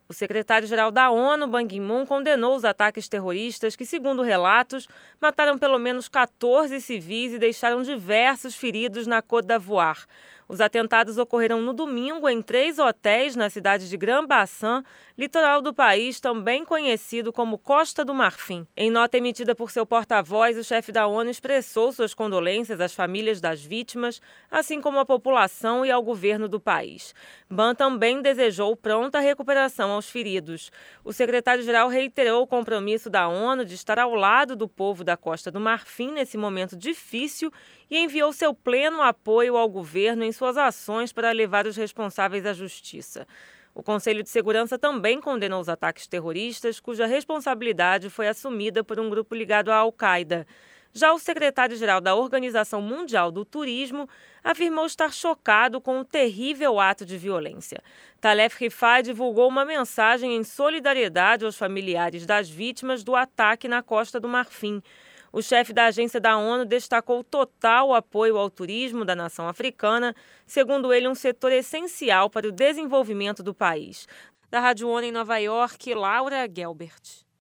O secretário-geral da ONU, Ban Ki-moon, condenou os ataques terroristas que, segundo relatos, mataram pelo menos 14 civis e deixaram diversos feridos na Côte d'Ivoire. Os atentados ocorreram no domingo em 3 hotéis na cidade de Grand Bassam, litoral do país, também conhecido como Costa do Marfim. Em nota emitida por seu porta-voz, o chefe da ONU expressou suas condolências às famílias das vítimas, assim como à população e ao governo do país. Ban também desejou pronta recuperação aos feridos. O secretário-geral reiterou o compromisso da ONU de estar ao lado do povo da Costa do Marfim nesse momento difícil e enviou seu pleno apoio ao governo em suas ações para levar os responsáveis à justiça. O Conselho de Segurança também condenou os ataques terroristas, cuja responsabilidade foi assumida por um grupo ligado à Al-Qaeda. Já o secretário-geral da Organização Mundial do Turismo afirmou estar chocado com o terrível ato de violência. Talef Rifai divulgou uma mensagem em solidariedade aos familiares das vítimas do ataque na Costa do Marfim. O chefe da agência da ONU destacou o total apoio ao turismo da nação africana, segundo ele, um setor essencial para o desenvolvimento do país. Da Rádio ONU em Nova York, Laura Gelbert.